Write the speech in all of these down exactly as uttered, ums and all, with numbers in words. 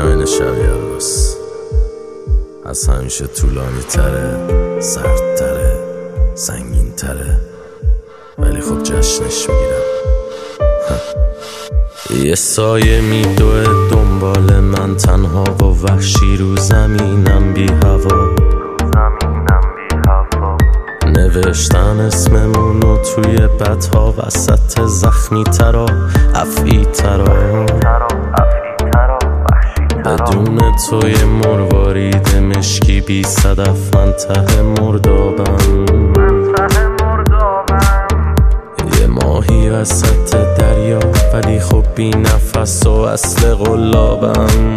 میگم این شب یلداست از همیشه طولانی تره، سرد تره، سنگین تره، ولی خب جشنش میگیرم. یه سایه میدوه دنبال من تنها و وحشی رو زمینم بی هوا. نوشتن اسممونو توی بدها وسط زخمی ترا افعی ترا. بدون توی مروارید مشکی بی صدف من ته مردابم. یه ماهی وسط دریا ولی خب بی نفس و اصل قلابم.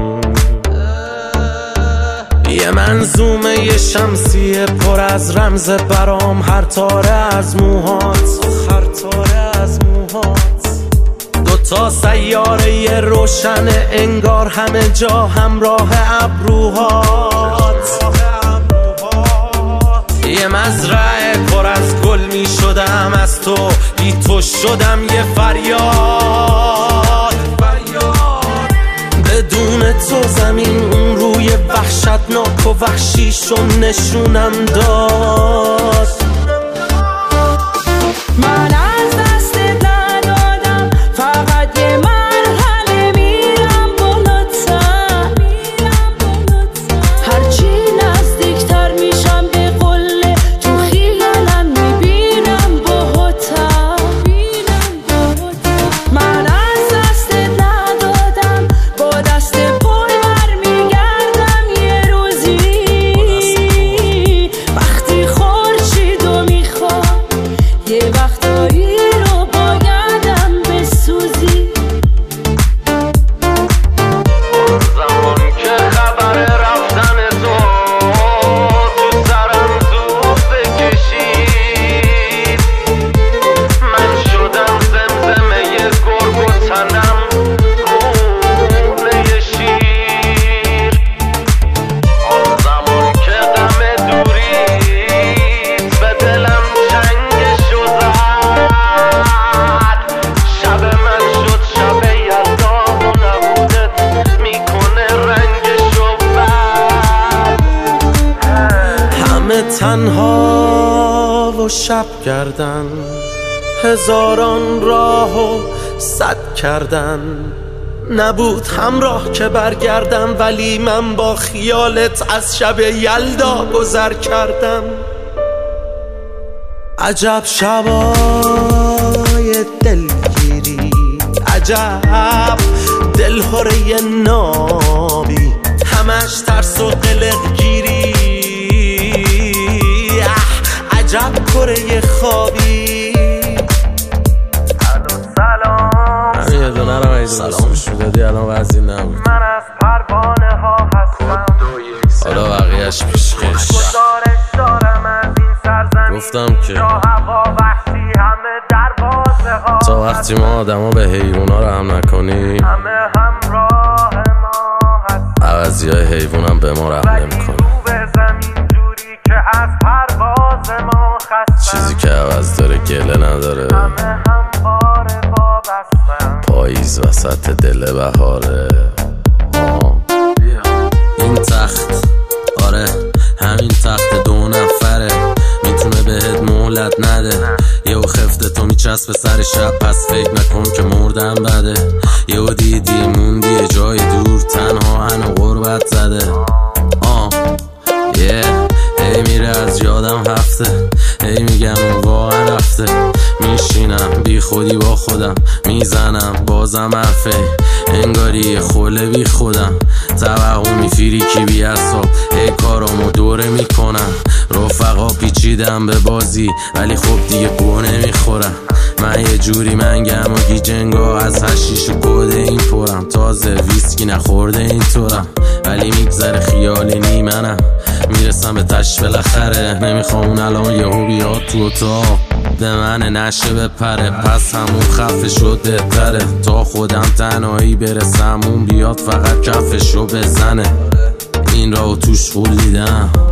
یه منظومه یه شمسیه پر از رمز برام، هر تاره از موهات، هر تاره از موهات. دوتا سیاره یه روشنه انگار همه جا همراه ابروهات. یه مزرعه پر از گل می شدم از تو، بی تو شدم یه فریاد. بدون تو زمین اون روی وحشتناک و وحشیشو نشونم داد. من از دست ندادم، فقط یه مرحله میرم بالاتر. هرچی نزدیکتر میشم به قله تو خیالم میبینم باهاتر. من از دست ندادم، با دست پر برمیگردم یه روزی. وقتی خورشیدو میخوام یه وقتایی رو بایدم بسوزی. زمان که خبر رفتن تو تو سرم زود بکشید، من شدم زمزمه گرگ و تنم گونه شیر. آن زمان که غم دوریت به دلم چنگشو زد، شب من شد شب یلدا و نبودت میکنه رنگشو بد. همه تنها و شب کردن، هزاران راه و صد کردن. نبود همراه که برگردم ولی من با خیالت از شب یلدا گذر کردم. عجب شبای دلگیری، عجب دلهوره نابی، همش ترس و قلق گیری. عجب کره خوابی. سلام، همین یه دونه رو ایدو بسوش میدادی الان وزی نبود. من از پروانه ها هستم، حالا بقیهش پیش خیش. گزارش دارم از این سرزمین، گفتم که جا هوا وحشی همه دروازه ها. تا وقتی ما آدم ها به حیوونا رو هم نکنی، همه همراه ما هست، عوضی های حیوون هم به ما رحم نمی کنه. به زمین جوری که از پرواز ما خستم، چیزی که عوض داره گله نداره. همه همواره وابستم. پاییز وسط دل بهاره. آه. این تخت، آره همین تخت دو نفره، میتونه بهت مهلت نده. یهو خفته تو میچسب سر شب، پس فکر نکن که مردم بده. یهو دیدی موندی یه جای دور، تنها هنو غربت زده. آه یه هی میره از یادم هفته، هی میگم اون واقعا رفته. میشینم بی خودی با خودم، میزنم بازم حرفه، انگاری خوله بی خودم. توقع میفیری کی بی اصاب، هی کارامو دوره میکنم. رفقا پیچیدم به بازی ولی خب دیگه گوه نمیخورم. من یه جوری منگم و گیجنگا، از هشیش و کده این پرم. تازه ویسکی نخورده این طورم، ولی میگذره خیالی نیمنم. میرسم به تش بالاخره، نمیخوام اون الان یهو بیاد تو اتاق به من نشه بپره. پس همون خفه شده تره، تا خودم تنهایی برسم اون بیاد فقط کفشو بزنه. این راو توش خول دیدم،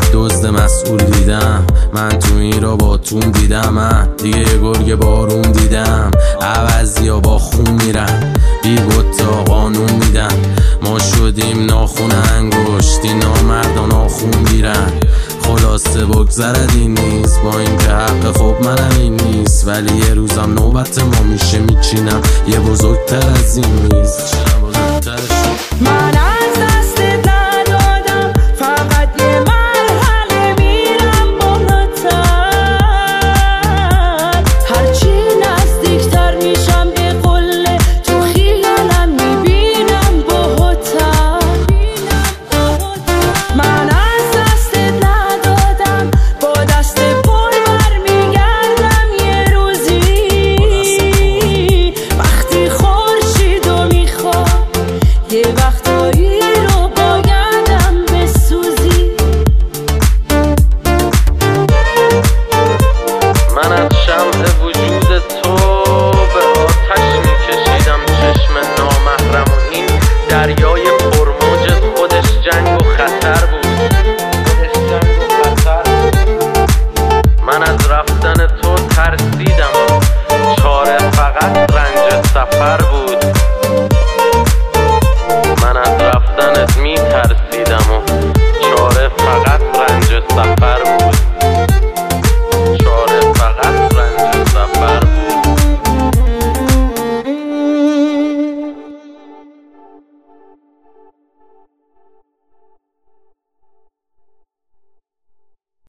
دزد مسئول دیدم، من تو این را با تون دیدم، من دیگه یه گرگ بارون دیدم، عوضی ها با خون میرن، بی تا قانون میدن، ما شدیم ناخون انگشتی، نامردان آخون گیرن. خلاصه بگذرد این نیست، با این که حق خب منم این نیست، ولی یه روزم نوبت ما میشه میچینم یه بزرگتر از این نیست. من